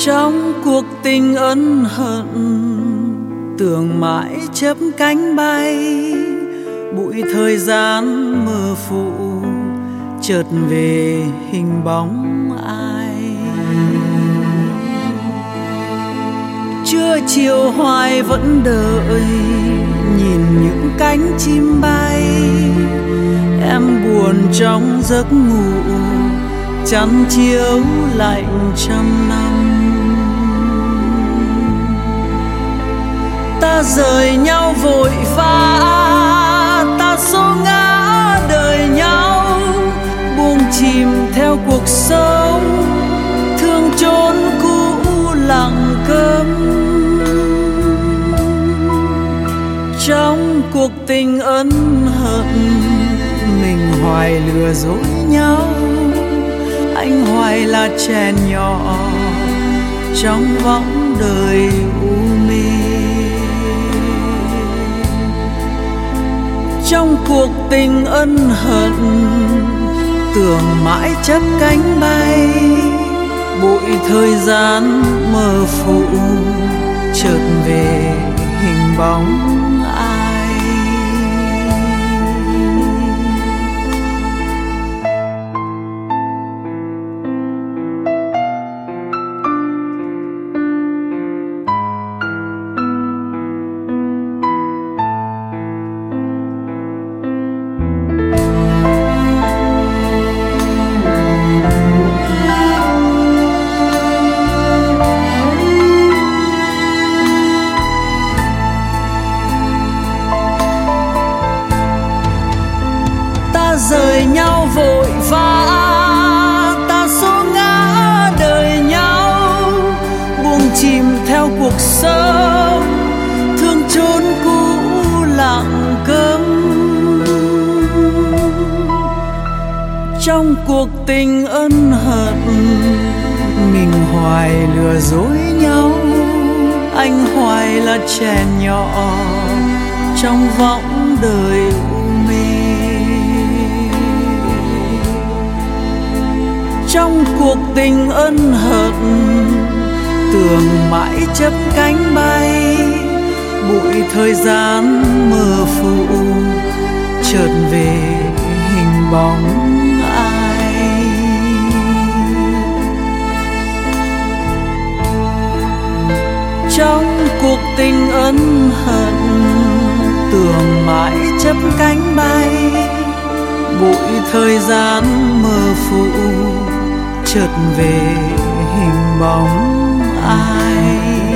Trong cuộc tình ân hận, tưởng mãi chấp cánh bay, bụi thời gian mơ phủ chợt về hình bóng ai. Trưa chiều hoài vẫn đợi, nhìn những cánh chim bay. Em buồn trong giấc ngủ, chăn chiếu lạnh trăm năm. Ta rời nhau vội vã, ta số ngã đời nhau, buông chìm theo cuộc sống, thương chốn cũ lặng câm. Trong cuộc tình ân hận, mình hoài lừa dối nhau, anh hoài là trẻ nhỏ trong võng đời u mê. Trong cuộc tình ân hận, tưởng mãi chấp cánh bay, bụi thời gian mơ phủ chợt về hình bóng ai. Rời nhau vội vã, ta số ngã đời nhau, buông chìm theo cuộc sống, thương chốn cũ lặng câm. Trong cuộc tình ân hận, mình hoài lừa dối nhau, anh hoài là trẻ nhỏ trong võng đời u mê. Trong cuộc tình ân hận, tưởng mãi chấp cánh bay, bụi thời gian mơ phủ chợt về hình bóng ai. Trong cuộc tình ân hận, tưởng mãi chấp cánh bay, bụi thời gian mơ phủ chợt về hình bóng ai.